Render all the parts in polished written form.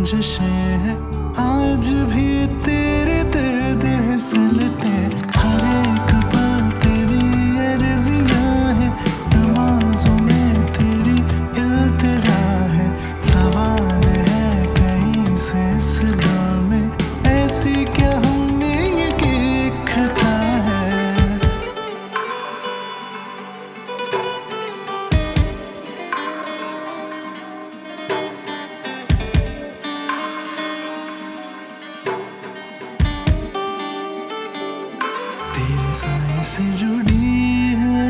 रंजिशें हैं, आज भी तेरे दर्द है सुनते, हर एक पल तेरी अर्जियां है, नमाजों में तेरी इल्तिजा है, सवाल है कहीं से इस दिल में, ऐसी क्या हमने ये कि खता है। तेरे साए से जुड़ी है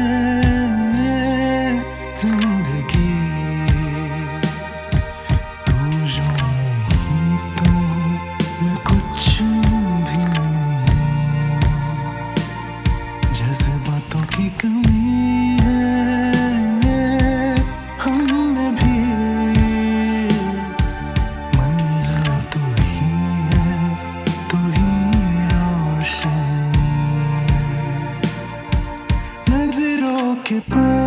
जिंदगी, तू जो नहीं तो मैं कुछ भी नहीं, जज्बातों की कमी है हम में भी, मंजिल तू ही है, तू ही रोशनी, नजरों के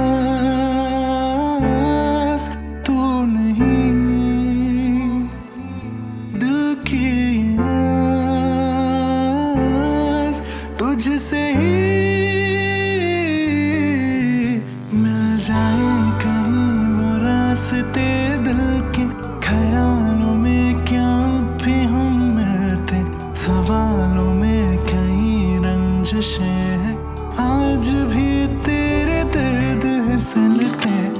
पास तू नहीं, दिल की आस तुझसे ही मिल जाए कहीं वो रास्ते दिल के, ख्यालों में क्या भी हम मिलते, सवालों में कई रंजिशें हैं, आज भी तेरे दर्द है सुनते।